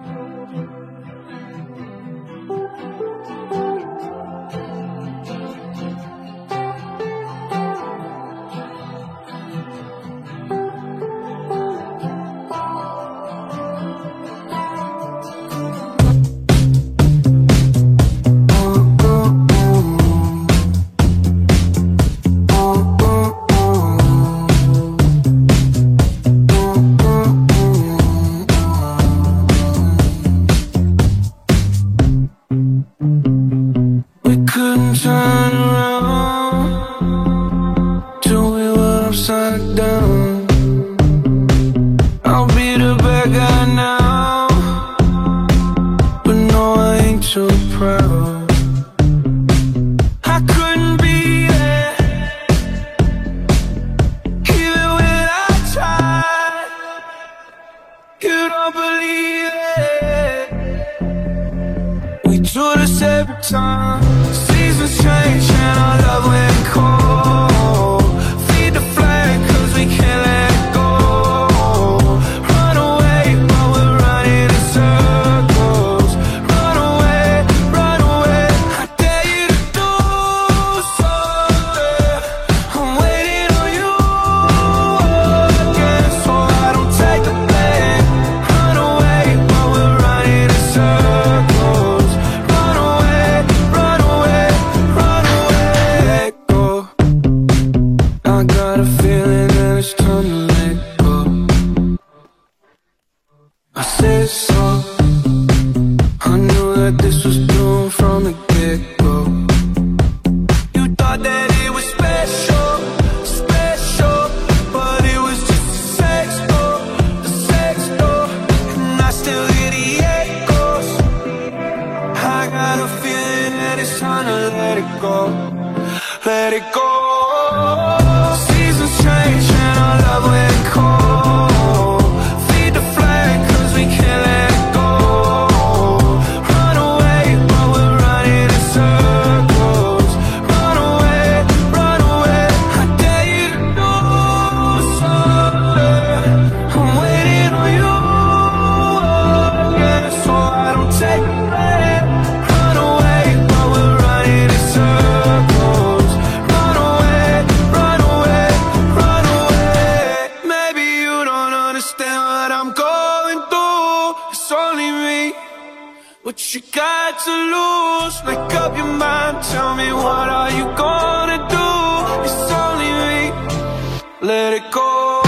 Turn around till we were upside down. I'll be the bad guy now, but no, I ain't too proud. I couldn't be there, even when I tried. You don't believe it. We do this every time. Seasons change and our love went cold. Feed the flame cause we can't let go. Run away while we're running in circles. Run away, I dare you to do something. I'm waiting on you again, so I don't take the blame. Run away while we're running in circles. Run away, let go. I got a feeling that it's time to let go. I said so. I knew that this was doomed from the get-go. You thought that it was special, but it was just a sex door, and I still hear the echoes. I got a feeling that it's time to let it go. Let it go. Seasons change and our love went cold. Feed the flame cause we can't let go. Run away while we're running in circles. Run away, I dare you to do something. I'm waiting on you again, so I don't take the blame. Run away while we're running in circles. Run away, maybe you don't understand what I'm going through. It's only me. What you got to lose? Make up your mind, tell me what are you gonna do? It's only me. Let it go.